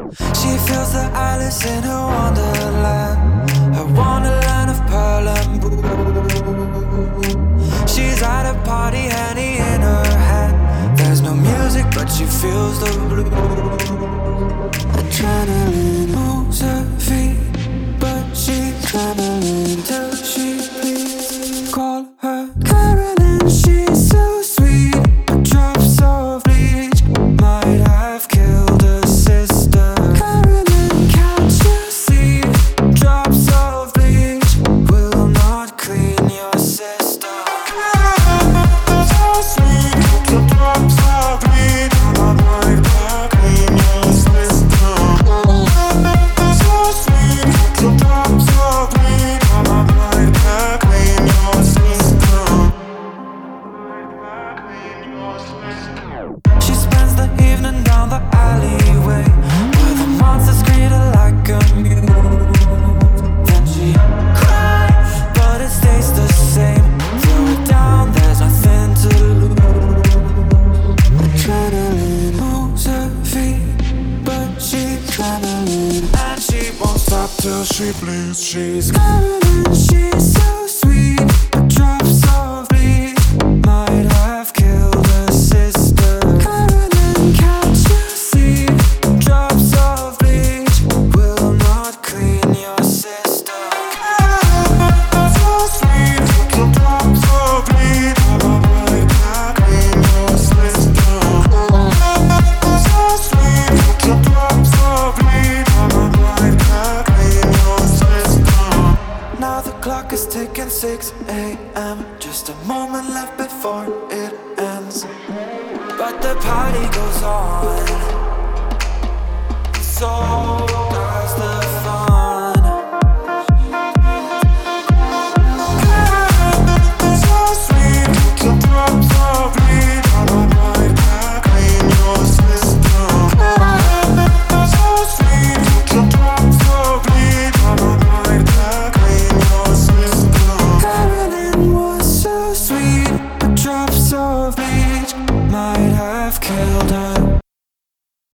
She feels the Alice in her wonderland, her wonderland of pearl and blue. She's at a party, Henny in her hand. There's no music, but she feels the blue. Adrenaline moves her feet, but she's traveling till she please. Call her Carolyn, she's so sweet. But drops of bleach might have killed her sister. Carolyn, can't you see? Drops of bleach will not clean your sister. So sweet, the drops of bleach might have clean your sister. So sweet, the drops of bleach might have clean your sister. She spends the evening down the alleyway where the monsters greet her like a mule. Then she cries, but it stays the same. Throw it down, there's nothing to lose. Adrenaline moves her feet, but she's traveling and she won't stop till she bleeds. She's Carolyn, she's so sweet. But drops of bleach might have killed her sister. Carolyn, can't you see? Drops of bleach will not clean your sister. So sweet, the drops of bleach might have clean your sister. So sweet, the drops of bleach might have clean your sister. Now the clock is ticking 6 a.m. Just a moment left before it ends, but the party goes on. So